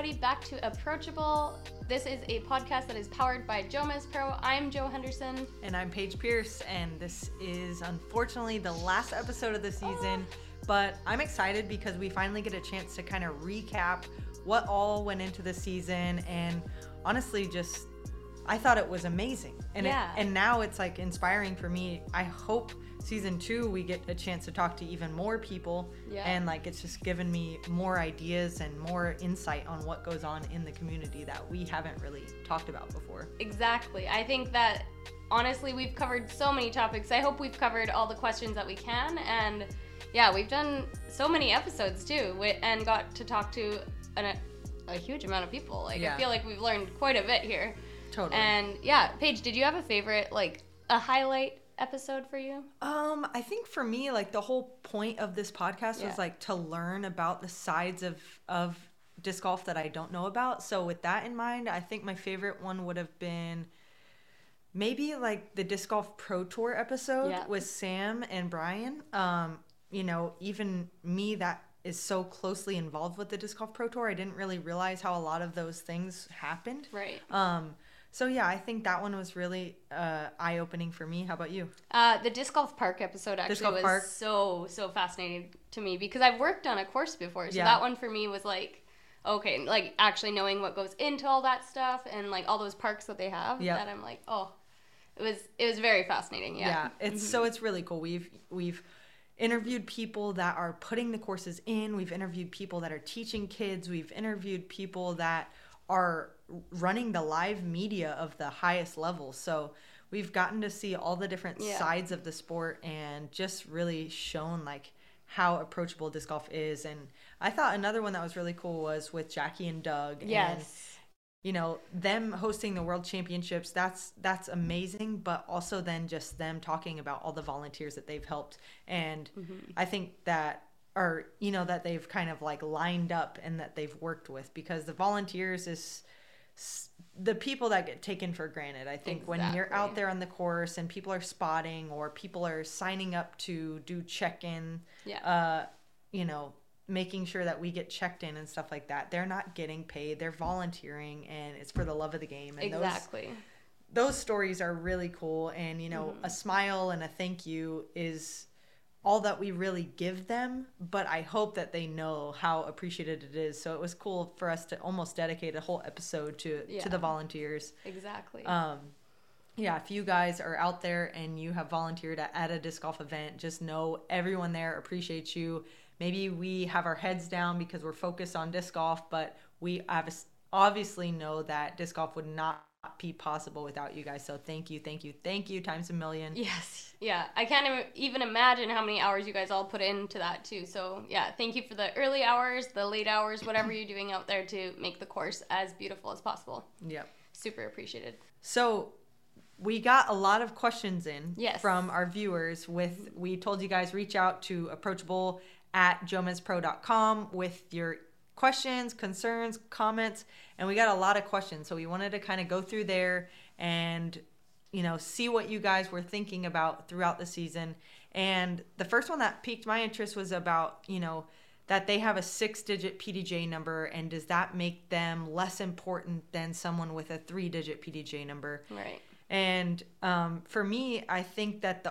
everybody back to Approachable. This is a podcast that is powered by Jomez Pro. I'm Jo Henderson. And I'm Paige Pierce, and this is unfortunately the last episode of the season, but I'm excited because we finally get a chance to kind of recap what all went into the season, and honestly just I thought it was amazing. And and now it's like inspiring for me. I hope season 2 we get a chance to talk to even more people, and like it's just given me more ideas and more insight on what goes on in the community that we haven't really talked about before. Exactly. I think that honestly we've covered so many topics. I hope we've covered all the questions that we can, and we've done so many episodes too, and got to talk to a huge amount of people. I feel like we've learned quite a bit here. Totally. And Paige, did you have a favorite, like a highlight episode for you? I think for me, like the whole point of this podcast was like to learn about the sides of disc golf that I don't know about. So with that in mind, I think my favorite one would have been maybe like the Disc Golf Pro Tour episode with Sam and Brian. Even me that is so closely involved with the Disc Golf Pro Tour, I didn't really realize how a lot of those things happened. Right. So I think that one was really eye-opening for me. How about you? The Disc Golf Park episode actually was so fascinating to me because I've worked on a course before. So that one for me was like, okay, like actually knowing what goes into all that stuff and like all those parks that they have. That I'm like, it was very fascinating. Yeah. It's really cool. We've interviewed people that are putting the courses in. We've interviewed people that are teaching kids. We've interviewed people that are running the live media of the highest level. So we've gotten to see all the different sides of the sport and just really shown like how approachable disc golf is. And I thought another one that was really cool was with Jackie and Doug. Yes. And, them hosting the world championships, that's amazing. But also then just them talking about all the volunteers that they've helped. And I think that that they've kind of like lined up and that they've worked with, because the volunteers is the people that get taken for granted. I think when you're out there on the course and people are spotting or people are signing up to do check-in, making sure that we get checked in and stuff like that, they're not getting paid. They're volunteering and it's for the love of the game. And those stories are really cool. And, a smile and a thank you is all that we really give them, but I hope that they know how appreciated it is. So it was cool for us to almost dedicate a whole episode to the volunteers. Exactly. If you guys are out there and you have volunteered at a disc golf event, just know everyone there appreciates you. Maybe we have our heads down because we're focused on disc golf, but we obviously know that disc golf would not be possible without you guys. So thank you times a million. Yes. Yeah, I can't even imagine how many hours you guys all put into that too. So thank you for the early hours, the late hours, whatever you're doing out there to make the course as beautiful as possible. Yep. Super appreciated. So we got a lot of questions in from our viewers. We told you guys reach out to approachable@jomezpro.com with your questions, concerns, comments, and we got a lot of questions. So we wanted to kind of go through there and, see what you guys were thinking about throughout the season. And the first one that piqued my interest was about, that they have a 6-digit PDJ number, and does that make them less important than someone with a 3-digit PDJ number? Right. And for me, I think that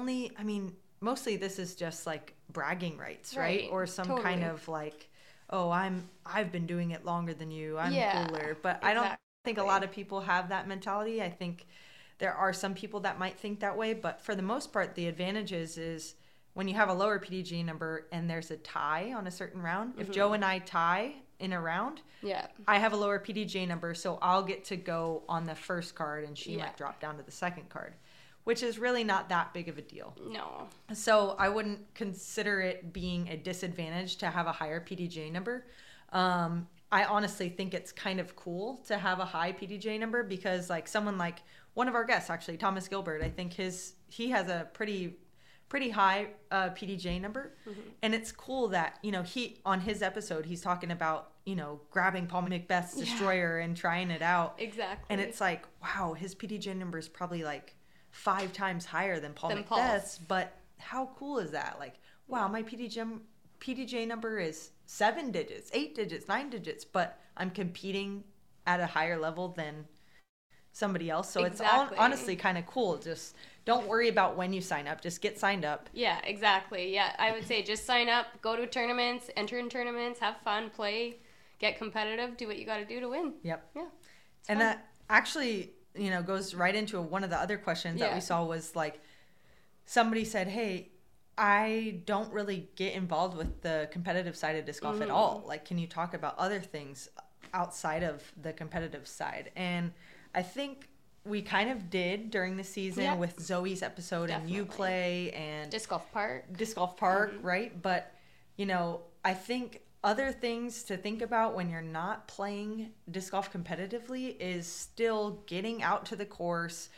mostly this is just like bragging rights, right? Or some kind of like, oh, I've been doing it longer than you, I'm cooler. But I don't think a lot of people have that mentality. I think there are some people that might think that way, but for the most part, the advantage is when you have a lower PDJ number and there's a tie on a certain round. If Joe and I tie in a round, I have a lower PDJ number, so I'll get to go on the first card and she might drop down to the second card, which is really not that big of a deal. No. So I wouldn't consider it being a disadvantage to have a higher PDJ number. I honestly think it's kind of cool to have a high PDJ number because like someone like one of our guests, actually, Thomas Gilbert, I think he has a pretty high PDJ number. And it's cool that, he on his episode, he's talking about, grabbing Paul McBeth's Destroyer and trying it out. Exactly. And it's like, wow, his PDJ number is probably like 5 times higher than Paul McBeth's, but how cool is that? Like, wow, my PDJ PDJ number is 7 digits, 8 digits, 9 digits, but I'm competing at a higher level than somebody else. So exactly. It's honestly kind of cool. Just don't worry about when you sign up. Just get signed up. Yeah, exactly. Yeah, I would say just sign up, go to tournaments, enter in tournaments, have fun, play, get competitive, do what you got to do to win. Yep. Yeah. And fun. That actually, goes right into one of the other questions that we saw was like, somebody said, hey, I don't really get involved with the competitive side of disc golf at all. Like, can you talk about other things outside of the competitive side? And I think we kind of did during the season with Zoe's episode. Definitely. And Uplay and Disc Golf Park, right? But, I think other things to think about when you're not playing disc golf competitively is still getting out to the course,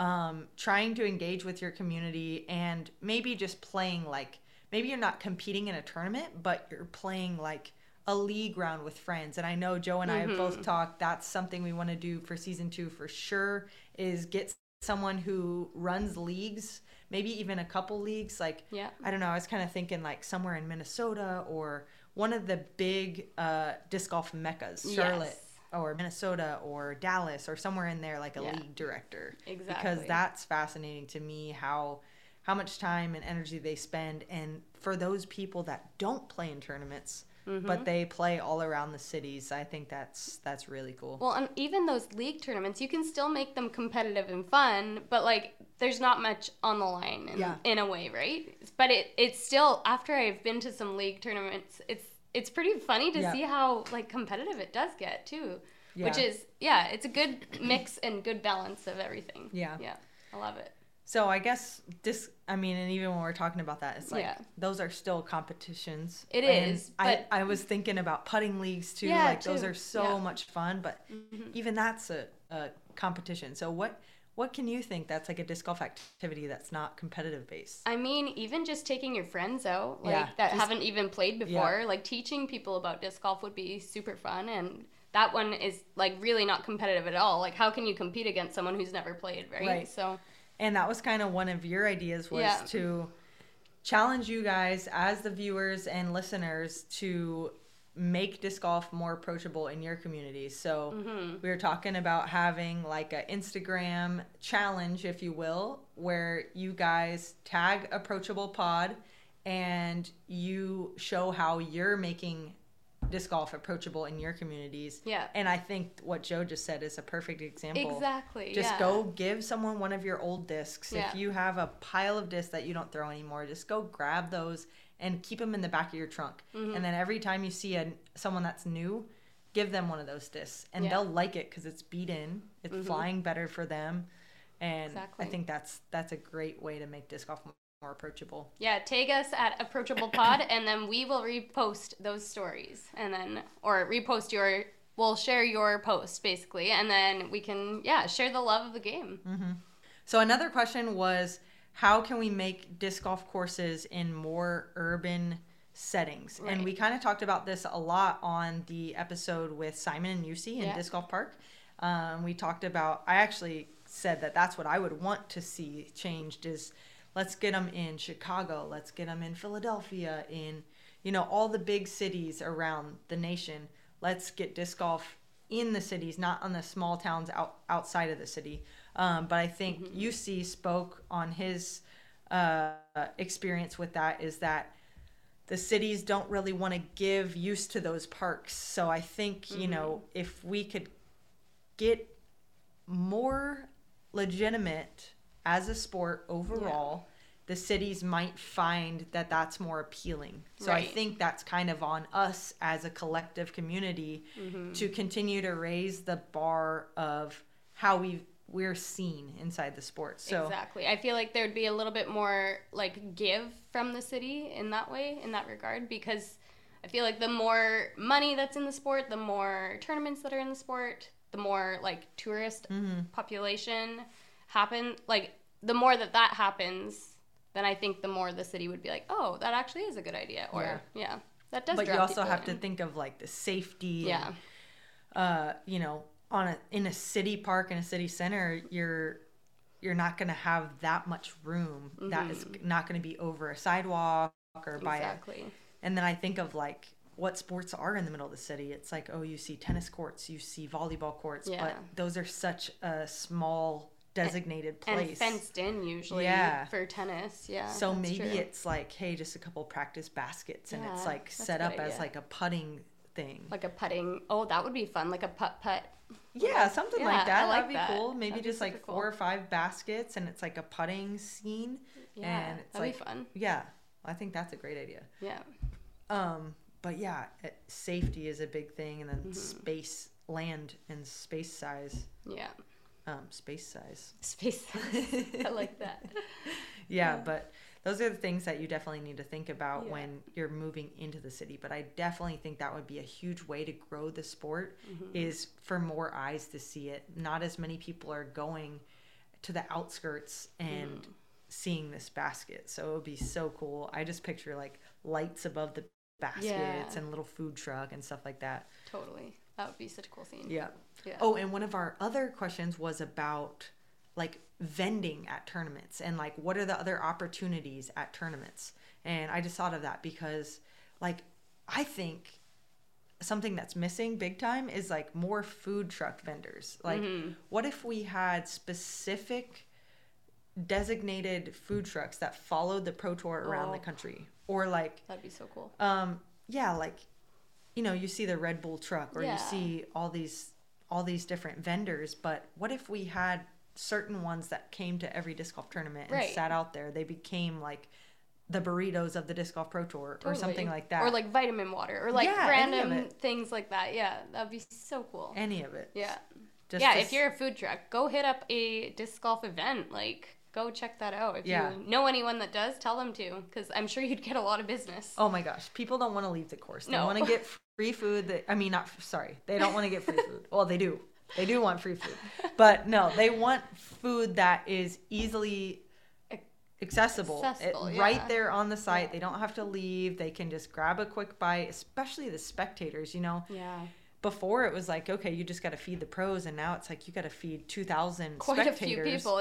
trying to engage with your community, and maybe just playing like, maybe you're not competing in a tournament, but you're playing like a league round with friends. And I know Joe and I have both talked, that's something we want to do for season 2 for sure, is get someone who runs leagues, maybe even a couple leagues. Like, I don't know, I was kind of thinking like somewhere in Minnesota or one of the big disc golf meccas, Charlotte or Minnesota or Dallas or somewhere in there, like a league director. Exactly. Because that's fascinating to me, how much time and energy they spend. And for those people that don't play in tournaments, but they play all around the cities, I think that's really cool. Well, and even those league tournaments, you can still make them competitive and fun, but like there's not much on the line in a way, right? But it's still, after I've been to some league tournaments, it's pretty funny to see how like competitive it does get too. Yeah. Which is, it's a good mix and good balance of everything. Yeah. Yeah. I love it. So I guess and even when we're talking about that, it's like, those are still competitions. It is. But I was thinking about putting leagues too. Those are so much fun, but even that's a competition. So what can you think that's like a disc golf activity that's not competitive based? I mean, even just taking your friends out, haven't even played before, like teaching people about disc golf would be super fun. And that one is like really not competitive at all. Like, how can you compete against someone who's never played, right? So. And that was kind of one of your ideas, was to challenge you guys as the viewers and listeners to make disc golf more approachable in your community. So we were talking about having like an Instagram challenge, if you will, where you guys tag Approachable Pod and you show how you're making disc golf approachable in your communities. Yeah. And I think what Joe just said is a perfect example. Exactly. Just go give someone one of your old discs. Yeah. If you have a pile of discs that you don't throw anymore, just go grab those and keep them in the back of your trunk. And then every time you see someone that's new, give them one of those discs. And they'll like it because it's beat in. It's flying better for them. And I think that's a great way to make disc golf more approachable. Yeah, tag us at Approachable Pod, and then we will repost those stories, and then we'll share your post basically, and then we can share the love of the game. So another question was, how can we make disc golf courses in more urban settings? Right. And we kind of talked about this a lot on the episode with Simon and Yusi in Disc Golf Park. We talked about, I actually said that's what I would want to see changed, is let's get them in Chicago. Let's get them in Philadelphia, in, all the big cities around the nation. Let's get disc golf in the cities, not on the small towns outside of the city. But I think UC spoke on his experience with that, is that the cities don't really want to give use to those parks. So I think, if we could get more legitimate as a sport overall, the cities might find that that's more appealing. So I think that's kind of on us as a collective community to continue to raise the bar of how we're seen inside the sport. So exactly. I feel like there would be a little bit more like give from the city in that way, in that regard, because I feel like the more money that's in the sport, the more tournaments that are in the sport, the more like tourist population happen, like the more that happens, then I think the more the city would be like, oh, that actually is a good idea. Or that does. But you also have to think of like the safety. Yeah. And, in a city park, in a city center, you're not going to have that much room. That is not going to be over a sidewalk or by And then I think of like what sports are in the middle of the city. It's like, oh, you see tennis courts, you see volleyball courts, but those are such a small designated place. And fenced in usually for tennis. Yeah. So maybe it's like, hey, just a couple practice baskets and it's like set up as like a putting thing. Like a putting. Oh, that would be fun. Like a putt. Yeah, something like that. That'd be cool. Maybe just like 4 or 5 baskets and it's like a putting scene. Yeah, and it's that'd be fun. Yeah, I think that's a great idea. Yeah. But yeah, safety is a big thing, and then space, land, and space size. Yeah. Space size. Space size. I like that. Yeah, but those are the things that you definitely need to think about when you're moving into the city. But I definitely think that would be a huge way to grow the sport is for more eyes to see it. Not as many people are going to the outskirts and seeing this basket. So it would be so cool. I just picture like lights above the baskets and a little food truck and stuff like that. Totally. That would be such a cool scene. Yeah. Oh, and one of our other questions was about like vending at tournaments and like what are the other opportunities at tournaments. And I just thought of that because like I think something that's missing big time is like more food truck vendors. Like what if we had specific designated food trucks that followed the Pro Tour around the country? Or like that'd be so cool. Like you see the Red Bull truck or you see all these different vendors, but what if we had certain ones that came to every disc golf tournament and sat out there? They became like the burritos of the Disc Golf Pro Tour or something like that. Or like vitamin water or like random things like that. Yeah, that'd be so cool. Any of it. Yeah. If you're a food truck, go hit up a disc golf event. Like, go check that out. If you know anyone that does, tell them to, because I'm sure you'd get a lot of business. Oh my gosh. People don't want to leave the course. They want to get free food. They don't want to get free food. Well, they do. They do want free food. But no, they want food that is easily accessible. Right there on the site. They don't have to leave. They can just grab a quick bite, especially the spectators, Yeah. Before it was like, okay, you just got to feed the pros, and now it's like you got to feed 2,000 quite spectators. A few people,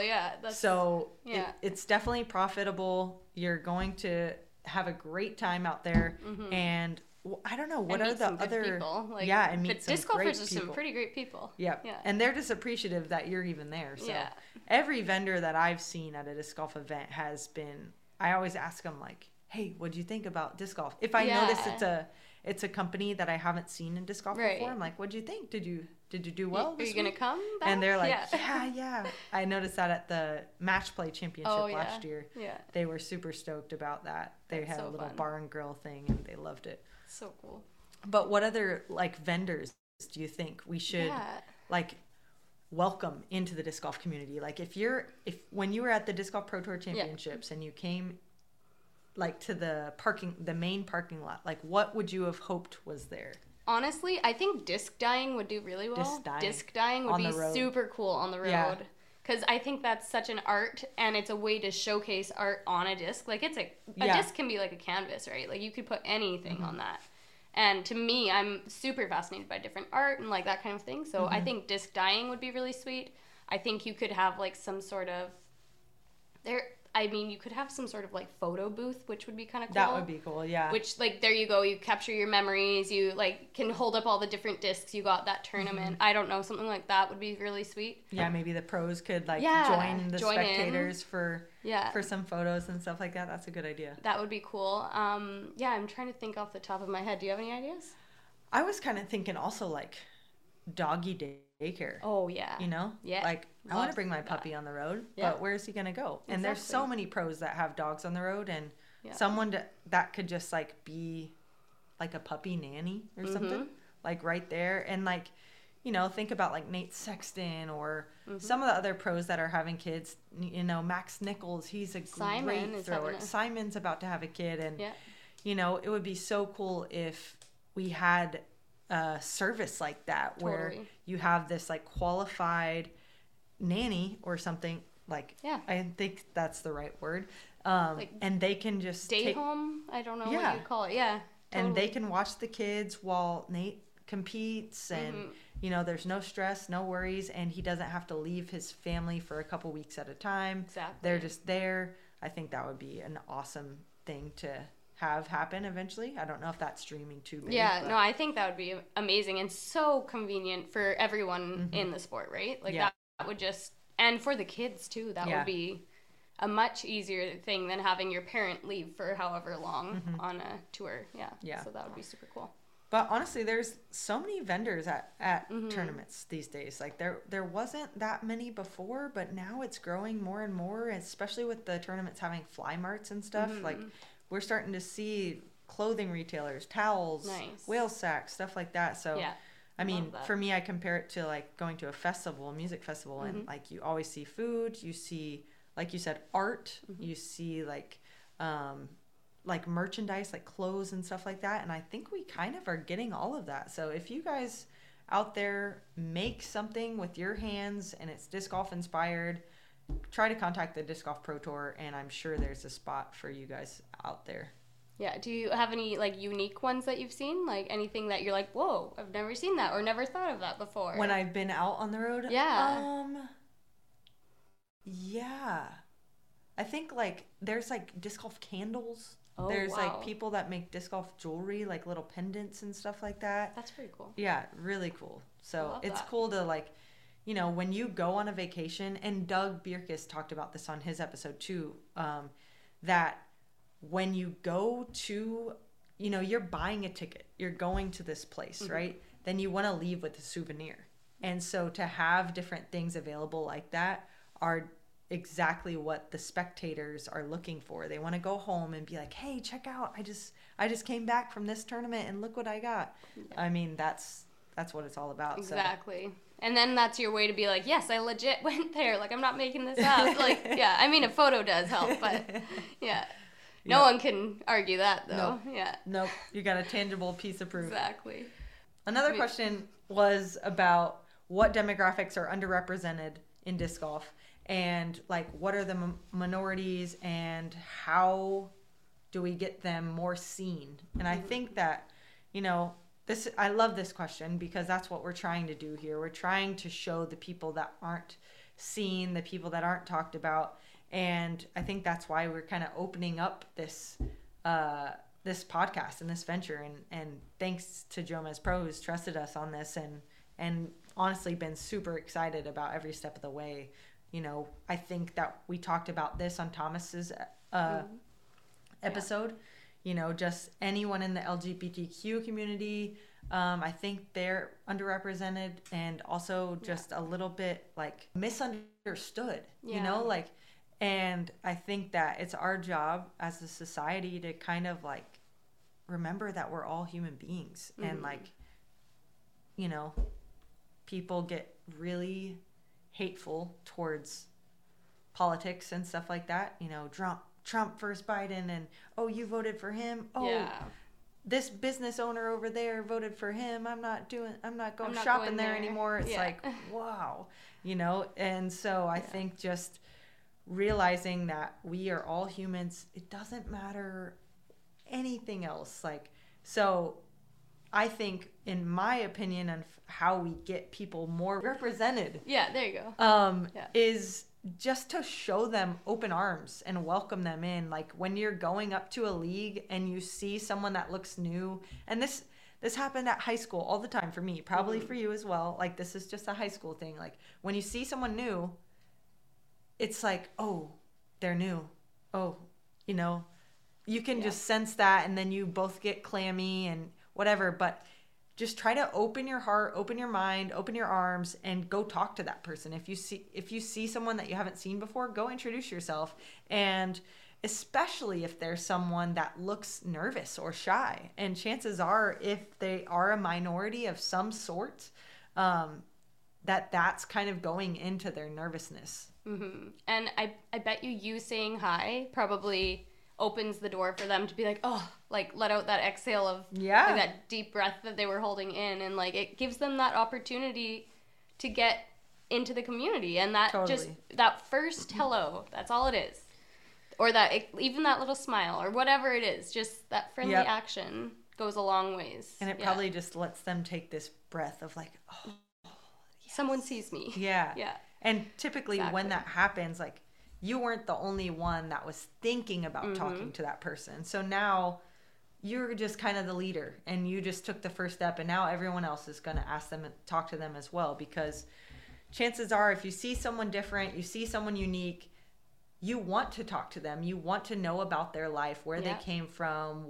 it's definitely profitable. You're going to have a great time out there, and I don't know what are the other people. Like, and meet some disc golfers are some pretty great people. Yeah, and they're just appreciative that you're even there. So every vendor that I've seen at a disc golf event has been. I always ask them like, "Hey, what do you think about disc golf?" If I notice it's a company that I haven't seen in disc golf before, I'm like, "What'd you think? Did you do well? Are you gonna come back?" And they're like, yeah. I noticed that at the Match Play Championship last year. Yeah, they were super stoked about that. They had a little bar and grill thing, and they loved it. So cool. But what other like vendors do you think we should like welcome into the disc golf community? Like when you were at the Disc Golf Pro Tour Championships and you came like to the main parking lot, like what would you have hoped was there? Honestly, I think disc dyeing would do really well. Disc dyeing would be super cool on the road. Because I think that's such an art, and it's a way to showcase art on a disc. Like, it's a disc can be like a canvas, right? Like, you could put anything on that. And to me, I'm super fascinated by different art and, like, that kind of thing. So I think disc dyeing would be really sweet. I think you could have, like, some sort of... you could have some sort of, like, photo booth, which would be kind of cool. That would be cool, yeah. Which, like, there you go. You capture your memories. You, like, can hold up all the different discs you got that tournament. I don't know. Something like that would be really sweet. Yeah, maybe the pros could, like, join the spectators for some photos and stuff like that. That's a good idea. That would be cool. I'm trying to think off the top of my head. Do you have any ideas? I was kind of thinking also, like, doggy daycare. Oh, yeah. Yeah. Like, I want to bring my puppy on the road, but where's he going to go? Exactly. And there's so many pros that have dogs on the road, and someone that could just, like, be, like, a puppy nanny or something, like, right there. And, like, think about, like, Nate Sexton or some of the other pros that are having kids. Max Nichols, he's a great thrower. Simon's about to have a kid, and, it would be so cool if we had a service like that where you have this, like, qualified nanny or something, like, I think that's the right word, like, and they can just home, I don't know what you call it, totally. And they can watch the kids while Nate competes, and there's no stress, no worries, and he doesn't have to leave his family for a couple weeks at a time. Exactly. They're just there. I think that would be an awesome thing to have happen eventually. I don't know if that's dreaming too big. Yeah, no, I think that would be amazing and so convenient for everyone in the sport, right? Like that would just, and for the kids too, that would be a much easier thing than having your parent leave for however long on a tour. Yeah. So that would be super cool. But honestly, there's so many vendors at tournaments these days. Like there wasn't that many before, but now it's growing more and more, especially with the tournaments having fly marts and stuff. Like we're starting to see clothing retailers, towels, whale sacks, stuff like that. So I mean, for me, I compare it to like going to a festival, a music festival, and like you always see food, you see, like you said, art, you see like merchandise, like clothes and stuff like that. And I think we kind of are getting all of that. So if you guys out there make something with your hands and it's disc golf inspired, try to contact the Disc Golf Pro Tour, and I'm sure there's a spot for you guys out there. Yeah. Do you have any like unique ones that you've seen? Like anything that you're like, whoa, I've never seen that or never thought of that before? When I've been out on the road? Yeah. Yeah. I think like there's like disc golf candles. Oh, there's wow. like people that make disc golf jewelry, like little pendants and stuff like that. That's pretty cool. Yeah, really cool. So it's cool to like, you know, when you go on a vacation, and Doug Bierkes talked about this on his episode too, that when you go to, you know, you're buying a ticket, you're going to this place, right? Then you want to leave with a souvenir. And so to have different things available like that are exactly what the spectators are looking for. They want to go home and be like, hey, check out, I just came back from this tournament and look what I got. I mean, that's what it's all about. Exactly. So. And then that's your way to be like, yes, I legit went there. Like, I'm not making this up. Like, yeah, I mean, a photo does help, but yeah. No one can argue that, though. Nope. Yeah. Nope. You got a tangible piece of proof. Exactly. Another question was about what demographics are underrepresented in disc golf, and like what are the minorities and how do we get them more seen? And I think that, you know, I love this question because that's what we're trying to do here. We're trying to show the people that aren't seen, the people that aren't talked about. And I think that's why we're kind of opening up this this podcast and this venture. And thanks to Jomez Pro, who's trusted us on this and honestly been super excited about every step of the way. You know, I think that we talked about this on Thomas's episode. You know, just anyone in the LGBTQ community, I think they're underrepresented and also just a little bit like misunderstood, you know, like, and I think that it's our job as a society to kind of like remember that we're all human beings and like, you know, people get really hateful towards politics and stuff like that, you know, Trump versus Biden, and oh, you voted for him. Oh, this business owner over there voted for him. I'm not going shopping there anymore. It's like, wow, you know. And so I think just realizing that we are all humans. It doesn't matter anything else. Like, so I think, in my opinion, on how we get people more represented. Yeah, there you go. Is just to show them open arms and welcome them in. Like when you're going up to a league and you see someone that looks new, and this happened at high school all the time for me, probably for you as well. Like this is just a high school thing. Like when you see someone new, it's like, oh, they're new. Oh, you know, you can just sense that, and then you both get clammy and whatever, but just try to open your heart, open your mind, open your arms, and go talk to that person. If you see someone that you haven't seen before, go introduce yourself. And especially if there's someone that looks nervous or shy, and chances are, if they are a minority of some sort, that's kind of going into their nervousness. And I bet you saying hi probably opens the door for them to be like, oh, like let out that exhale of like, that deep breath that they were holding in, and like it gives them that opportunity to get into the community, and that just that first hello, that's all it is, or that even that little smile or whatever it is, just that friendly action goes a long ways. And it probably just lets them take this breath of like, oh, someone sees me. And typically when that happens, like you weren't the only one that was thinking about talking to that person. So now you're just kind of the leader, and you just took the first step, and now everyone else is going to ask them and talk to them as well, because chances are if you see someone different, you see someone unique, you want to talk to them. You want to know about their life, where they came from,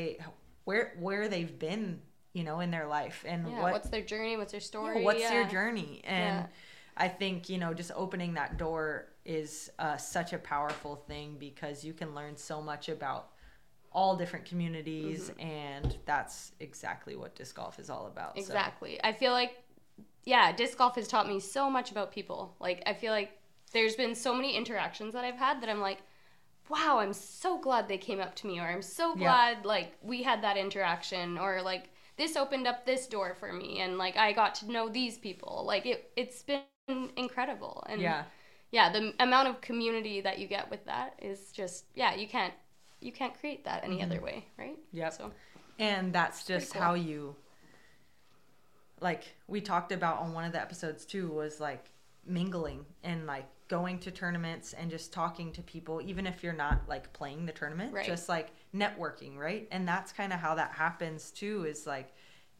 where they've been, you know, in their life, and what's their journey, what's their story, what's their journey. And I think, you know, just opening that door is such a powerful thing, because you can learn so much about all different communities, and that's exactly what disc golf is all about. Exactly. So. I feel like, disc golf has taught me so much about people. Like, I feel like there's been so many interactions that I've had that I'm like, wow, I'm so glad they came up to me, or I'm so glad, like, we had that interaction, or, like, this opened up this door for me, and, like, I got to know these people. Like, it's been incredible. And the amount of community that you get with that is just, you can't create that any other way, right? Yep. So, and that's just cool. How you, like, we talked about on one of the episodes too, was like mingling and like going to tournaments and just talking to people, even if you're not like playing the tournament, just like networking, right? And that's kind of how that happens too, is like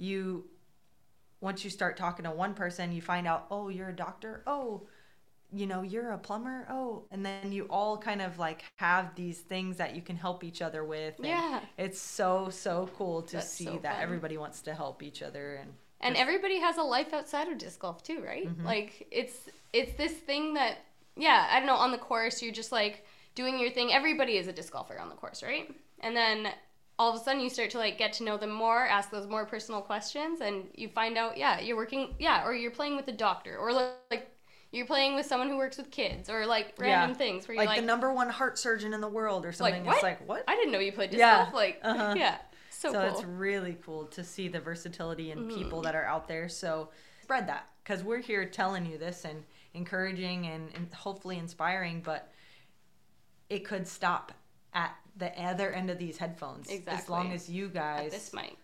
once you start talking to one person, you find out, oh, you're a doctor, oh, you know, you're a plumber, oh, and then you all kind of like have these things that you can help each other with. And it's so cool to see that everybody wants to help each other. And everybody has a life outside of disc golf too, right? Like, it's this thing that, I don't know, on the course, you're just like doing your thing. Everybody is a disc golfer on the course, right? And then all of a sudden you start to like get to know them more, ask those more personal questions, and you find out, you're working, or you're playing with a doctor, or like you're playing with someone who works with kids, or like random things where you're like the number one heart surgeon in the world or something. Like, what? It's like, what? I didn't know you played disc golf. Like, so cool. It's really cool to see the versatility in people that are out there. So spread that, because we're here telling you this and encouraging and hopefully inspiring, but it could stop at the other end of these headphones. Exactly. As long as you guys... At this mic,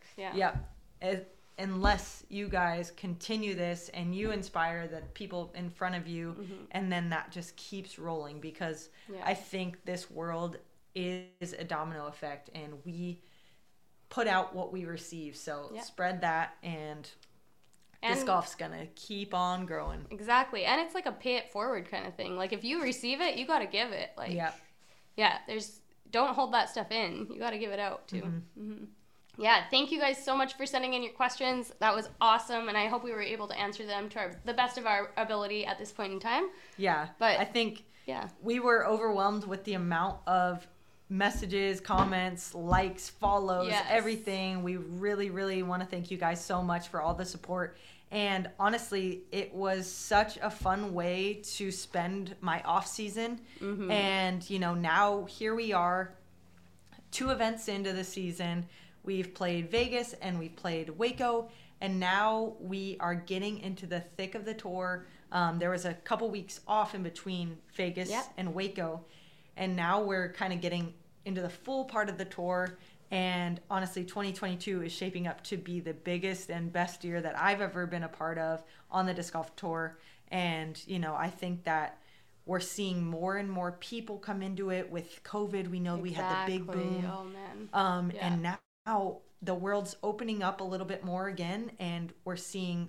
unless you guys continue this and you inspire the people in front of you, and then that just keeps rolling, because I think this world is a domino effect, and we put out what we receive. So spread that, and disc golf's gonna keep on growing. Exactly. And it's like a pay it forward kind of thing. Like, if you receive it, you got to give it. Like, don't hold that stuff in. You got to give it out too. Thank you guys so much for sending in your questions. That was awesome, and I hope we were able to answer them to the best of our ability at this point in time. But I think we were overwhelmed with the amount of messages, comments, likes, follows, everything. We really, really want to thank you guys so much for all the support. And honestly, it was such a fun way to spend my off season. And, you know, now here we are, 2 events into the season. We've played Vegas and we've played Waco, and now we are getting into the thick of the tour. There was a couple weeks off in between Vegas and Waco, and now we're kind of getting into the full part of the tour. And honestly, 2022 is shaping up to be the biggest and best year that I've ever been a part of on the disc golf tour. And, you know, I think that we're seeing more and more people come into it. With COVID, we know we had the big boom. Oh, man. And now the world's opening up a little bit more again, and we're seeing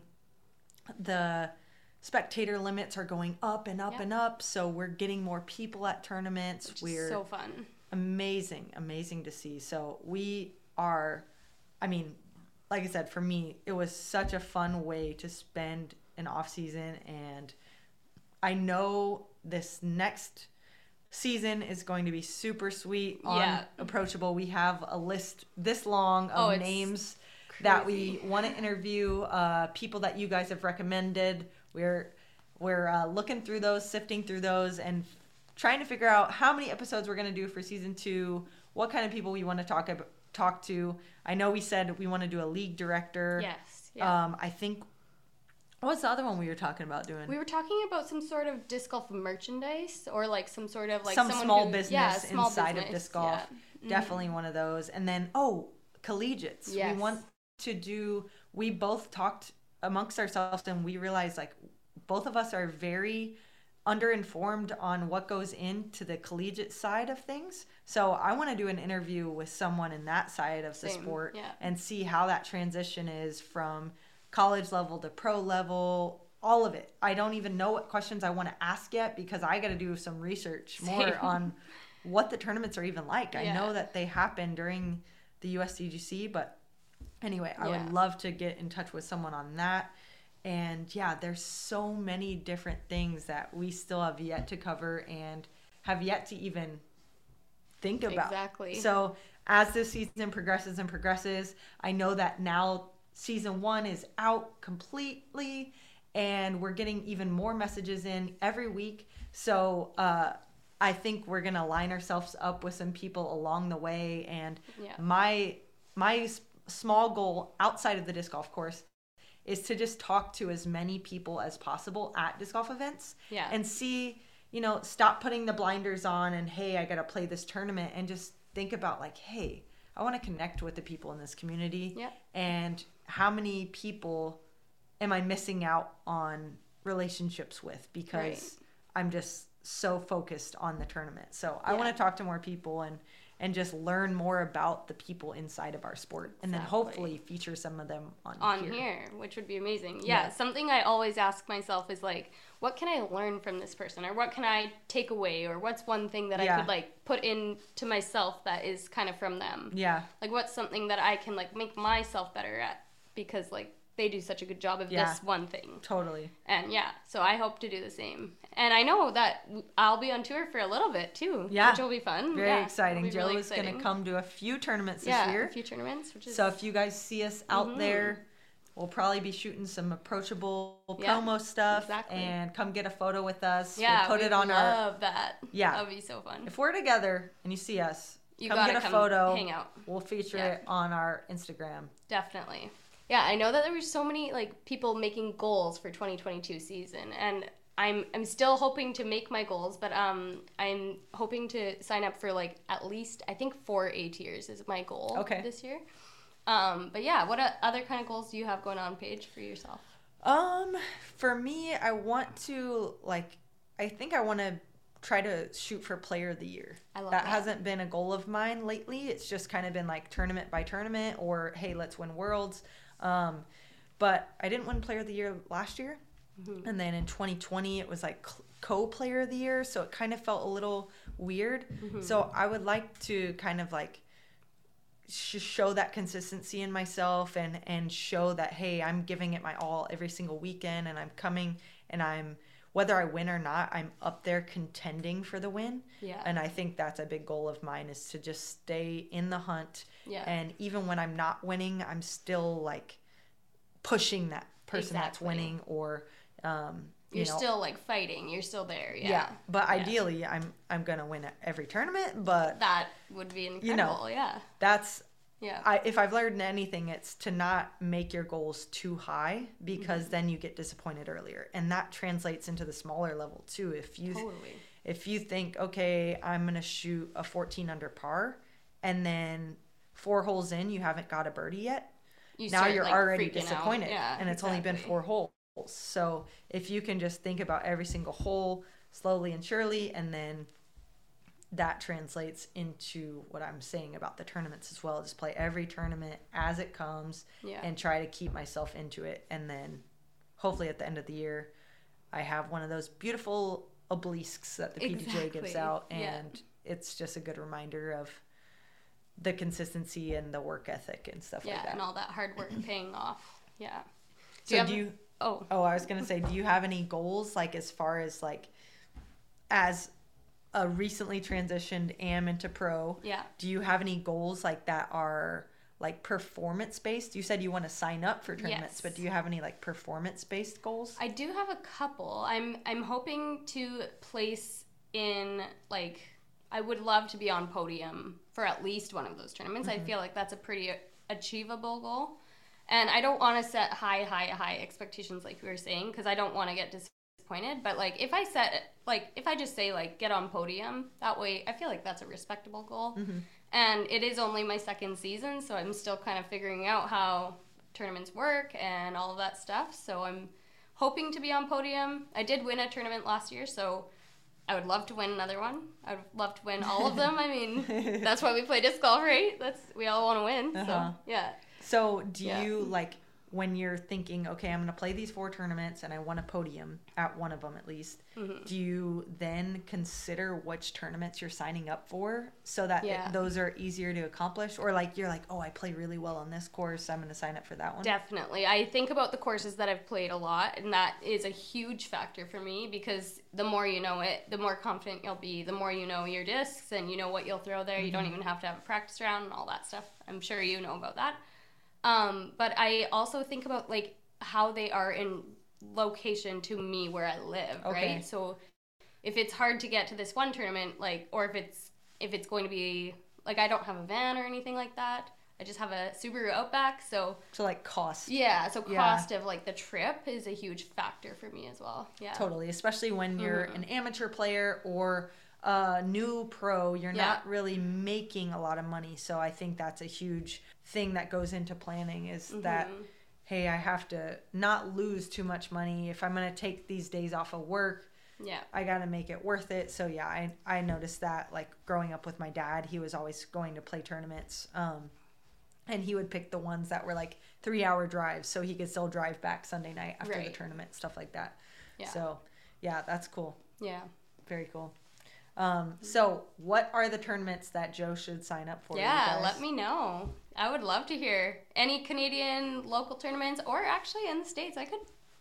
the spectator limits are going up and up and up. So we're getting more people at tournaments. Which is so fun. Amazing to see. So we are, I mean, like I said, for me, it was such a fun way to spend an off season, and I know this next season is going to be super sweet, approachable. We have a list this long of names that we want to interview, people that you guys have recommended. We're looking through those, sifting through those, and trying to figure out how many episodes we're going to do for season 2, what kind of people we want to talk to. I know we said we want to do a league director. Yes. Yeah. I think, what's the other one we were talking about doing? We were talking about some sort of disc golf merchandise, or like some sort of like some small business inside of disc golf. Yeah. Definitely one of those. And then, collegiates. Yes. We want to do, we both talked amongst ourselves, and we realized like both of us are very underinformed on what goes into the collegiate side of things. So I want to do an interview with someone in that side of the sport and see how that transition is from college level to pro level, all of it. I don't even know what questions I want to ask yet because I got to do some research more on what the tournaments are even like. I know that they happen during the USDGC, but anyway, I would love to get in touch with someone on that. And yeah, there's so many different things that we still have yet to cover and have yet to even think about. Exactly. So as this season progresses, I know that now season 1 is out completely and we're getting even more messages in every week. So I think we're going to line ourselves up with some people along the way. And my small goal outside of the disc golf course is to just talk to as many people as possible at disc golf events and see, stop putting the blinders on and, hey, I got to play this tournament, and just think about like, hey, I want to connect with the people in this community and how many people am I missing out on relationships with because I'm just so focused on the tournament. So I want to talk to more people and just learn more about the people inside of our sport and then hopefully feature some of them on here, which would be amazing. Yeah, something I always ask myself is like, what can I learn from this person, or what can I take away, or what's one thing that I could like put into myself that is kind of from them. Like what's something that I can like make myself better at because like they do such a good job of this one thing. Totally. And so I hope to do the same. And I know that I'll be on tour for a little bit too, which will be fun. Very exciting. Jill is going to come to a few tournaments this year. A few tournaments. So if you guys see us out there, we'll probably be shooting some approachable promo stuff and come get a photo with us. Yeah, we'll put it on love that. Yeah. That would be so fun. If we're together and you see us, come get a photo. Hang out. We'll feature it on our Instagram. Definitely. Yeah, I know that there were so many like people making goals for 2022 season, and I'm still hoping to make my goals, but I'm hoping to sign up for like at least I think 4 A-tiers is my goal this year. But yeah, what other kind of goals do you have going on, Paige, for yourself? For me, I want to I think I want to try to shoot for player of the year. I love that. That hasn't been a goal of mine lately. It's just kind of been like tournament by tournament or hey, let's win worlds. But I didn't win player of the year last year. Mm-hmm. And then in 2020, it was like co-player of the year. So it kind of felt a little weird. Mm-hmm. So I would like to kind of like show that consistency in myself and show that, hey, I'm giving it my all every single weekend and I'm coming and I'm, whether I win or not, I'm up there contending for the win. Yeah. And I think that's a big goal of mine is to just stay in the hunt. Yeah. And even when I'm not winning, I'm still like pushing that person that's winning or, you're still like fighting. You're still there. Yeah. Yeah. But ideally I'm going to win at every tournament, but that would be incredible. That's, if I've learned anything, it's to not make your goals too high because then you get disappointed earlier. And that translates into the smaller level too. If you think, okay, I'm going to shoot a 14 under par and then 4 holes in, you haven't got a birdie yet. Now you're already disappointed and it's only been 4 holes. So if you can just think about every single hole slowly and surely, and then that translates into what I'm saying about the tournaments as well. Just play every tournament as it comes and try to keep myself into it. And then hopefully at the end of the year, I have one of those beautiful obelisks that the PDJ gives out. And it's just a good reminder of the consistency and the work ethic and stuff like that. Yeah, and all that hard work paying off. Yeah. I was going to say, do you have any goals, like as far as like as a recently transitioned AM into pro? Yeah. Do you have any goals like that are like performance based? You said you want to sign up for tournaments, but do you have any like performance based goals? I do have a couple. I'm hoping to place in like, I would love to be on podium for at least one of those tournaments. Mm-hmm. I feel like that's a pretty achievable goal. And I don't want to set high expectations like we were saying, because I don't want to get disappointed. But like if I just say like get on podium, that way I feel like that's a respectable goal. Mm-hmm. And it is only my second season, so I'm still kind of figuring out how tournaments work and all of that stuff. So I'm hoping to be on podium. I did win a tournament last year, so I would love to win another one. I would love to win all of them. I mean, that's why we play disc golf, right? We all want to win. Uh-huh. So, yeah. So do you, like, when you're thinking, okay, I'm going to play these 4 tournaments and I want a podium at one of them at least, do you then consider which tournaments you're signing up for so that those are easier to accomplish? Or like you're like, oh, I play really well on this course, I'm going to sign up for that one? Definitely. I think about the courses that I've played a lot, and that is a huge factor for me because the more you know it, the more confident you'll be, the more you know your discs and you know what you'll throw there. You don't even have to have a practice round and all that stuff. I'm sure you know about that. But I also think about like how they are in location to me where I live, right? So if it's hard to get to this one tournament, like, or if it's going to be like, I don't have a van or anything like that. I just have a Subaru Outback, so like cost. Yeah, so cost of like the trip is a huge factor for me as well. Yeah, totally, especially when you're an amateur player or a new pro, you're not really making a lot of money. So I think that's a huge thing that goes into planning is that, hey, I have to not lose too much money. If I'm going to take these days off of work, I got to make it worth it. So yeah, I noticed that, like, growing up with my dad, he was always going to play tournaments. And he would pick the ones that were like 3-hour drives so he could still drive back Sunday night after the tournament, stuff like that. Yeah. So yeah, that's cool. Yeah. Very cool. So what are the tournaments that Joe should sign up for? Yeah, let me know. I would love to hear any Canadian local tournaments, or actually in the States. I could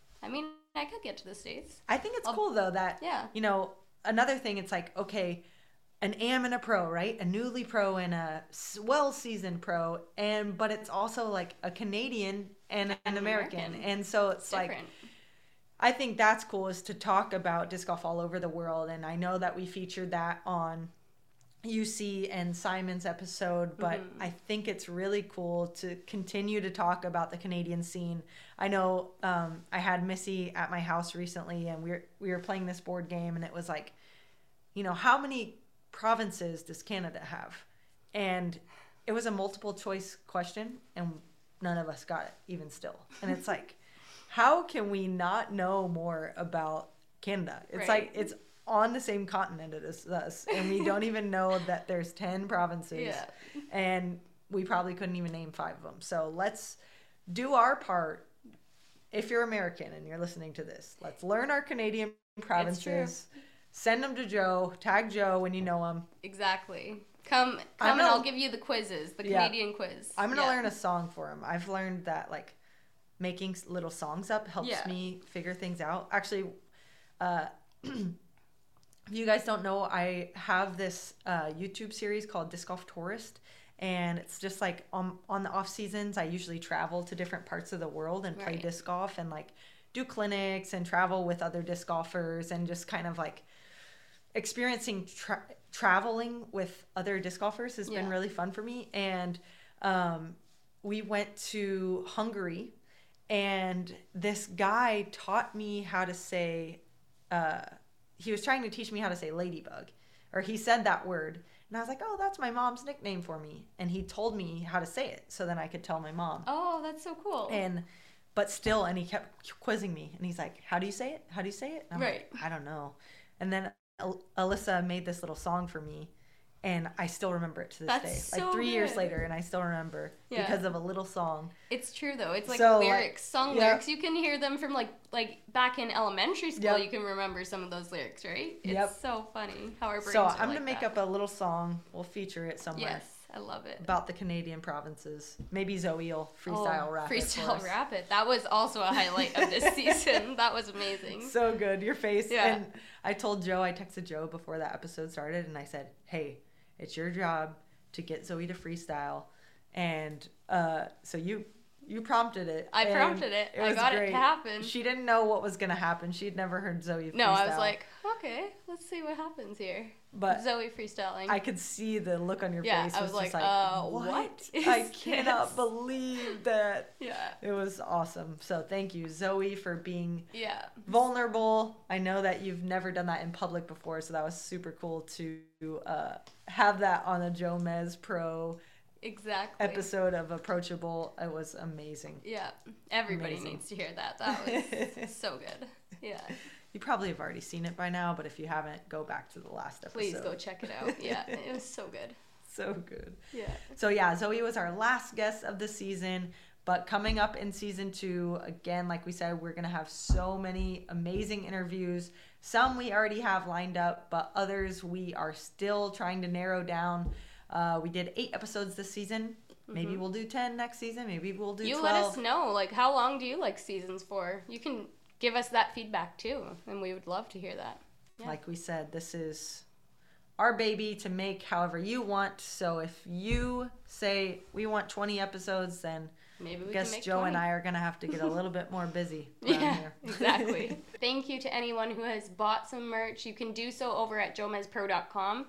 get to the States. I think it's cool though that, you know, another thing, it's like, okay, an am and a pro, right? A newly pro and a well-seasoned pro, but it's also like a Canadian and an American. And so it's like, I think that's cool, is to talk about disc golf all over the world. And I know that we featured that on UC and Simon's episode, but I think it's really cool to continue to talk about the Canadian scene. I know I had Missy at my house recently, and we were playing this board game, and it was like, you know, how many provinces does Canada have? And it was a multiple choice question, and none of us got it, even still. And it's like, how can we not know more about Canada? It's like, it's on the same continent as us, and we don't even know that there's 10 provinces, and we probably couldn't even name 5 of them. So let's do our part. If you're American and you're listening to this, let's learn our Canadian provinces. Send them to Joe. Tag Joe when you know him. Exactly. Come and I'll give you the quizzes, the Canadian quiz. I'm going to learn a song for him. I've learned that, like, making little songs up helps me figure things out. Actually, if you guys don't know, I have this YouTube series called Disc Golf Tourist, and it's just like on the off seasons, I usually travel to different parts of the world and play disc golf and like do clinics and travel with other disc golfers and just kind of like experiencing traveling with other disc golfers has been really fun for me. And we went to Hungary, and this guy taught me how to say, he was trying to teach me how to say ladybug, or he said that word. And I was like, oh, that's my mom's nickname for me. And he told me how to say it so then I could tell my mom. Oh, that's so cool. But still, and he kept quizzing me. And he's like, how do you say it? How do you say it? And I'm like, I don't know. And then Alyssa made this little song for me. And I still remember it to this day. So like 3 years later, and I still remember because of a little song. It's true, though. It's like lyrics, song lyrics. You can hear them from like back in elementary school. You can remember some of those lyrics, right? It's so funny how our brains are I'm going to make up a little song. We'll feature it somewhere. Yes, I love it. About the Canadian provinces. Maybe Zoe will freestyle rap it. Freestyle rap it. That was also a highlight of this season. That was amazing. So good. Your face. Yeah. And I texted Joe before that episode started, and I said, hey, it's your job to get Zoe to freestyle. And so you prompted it. I prompted it. I got great. It to happen. She didn't know what was going to happen. She'd never heard Zoe freestyle. No, I was like, okay, let's see what happens here. But Zoe freestyling. I could see the look on your face. I was like, what? I cannot believe that. Yeah. It was awesome. So thank you, Zoe, for being vulnerable. I know that you've never done that in public before, so that was super cool to have that on a Joe Mez Pro exactly episode of Approachable. It was amazing. Yeah, everybody needs to hear that. That was so good. Yeah. You probably have already seen it by now, but if you haven't, go back to the last episode. Please go check it out. Yeah, it was so good. So good. Yeah. So yeah, Zoe was our last guest of the season. But coming up in season 2, again, like we said, we're going to have so many amazing interviews. Some we already have lined up, but others we are still trying to narrow down. We did 8 episodes this season. Maybe we'll do 10 next season. Maybe we'll do 12. You let us know, like, how long do you like seasons for? You can give us that feedback too, and we would love to hear that. Yeah. Like we said, this is our baby to make however you want. So if you say we want 20 episodes, then maybe we guess can make Joe 20. And I are going to have to get a little bit more busy yeah, here. Exactly. Thank you to anyone who has bought some merch. You can do so over at jomezpro.com.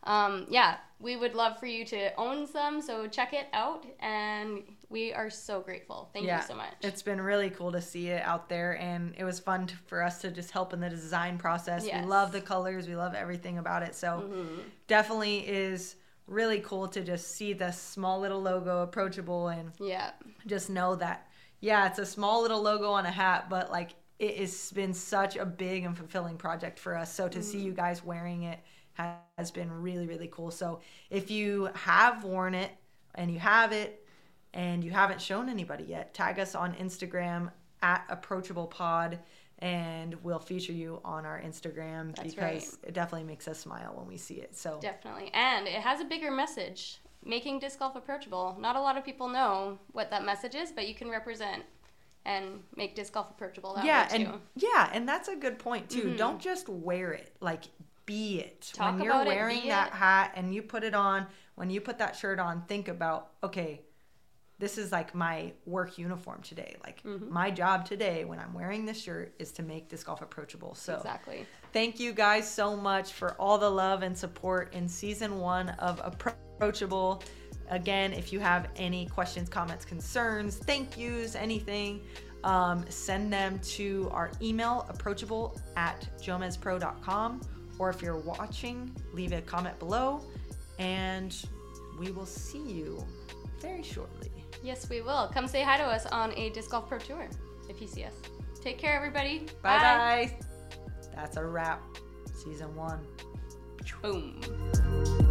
Yeah, we would love for you to own some, so check it out, and we are so grateful. Thank you so much. It's been really cool to see it out there, and it was fun for us to just help in the design process. Yes. We love the colors. We love everything about it, so definitely is really cool to just see the small little logo, Approachable, and just know that, it's a small little logo on a hat, but like it has been such a big and fulfilling project for us. So to see you guys wearing it has been really, really cool. So if you have worn it and you have it and you haven't shown anybody yet, tag us on Instagram at ApproachablePod, and we'll feature you on our Instagram. That's because it definitely makes us smile when we see it. So definitely. And it has a bigger message, making disc golf approachable. Not a lot of people know what that message is, but you can represent and make disc golf approachable that way too. And that's a good point too. Don't just wear it, like be it. Talk when you're about wearing that hat and you put it on, when you put that shirt on, think about, okay, this is like my work uniform today. Like my job today when I'm wearing this shirt is to make disc golf approachable. So exactly. Thank you guys so much for all the love and support in season 1 of Approachable. Again, if you have any questions, comments, concerns, thank yous, anything, send them to our email, approachable@jomezpro.com. Or if you're watching, leave a comment below, and we will see you very shortly. Yes, we will. Come say hi to us on a Disc Golf Pro Tour if you see us. Take care, everybody. Bye. That's a wrap. Season 1. Boom.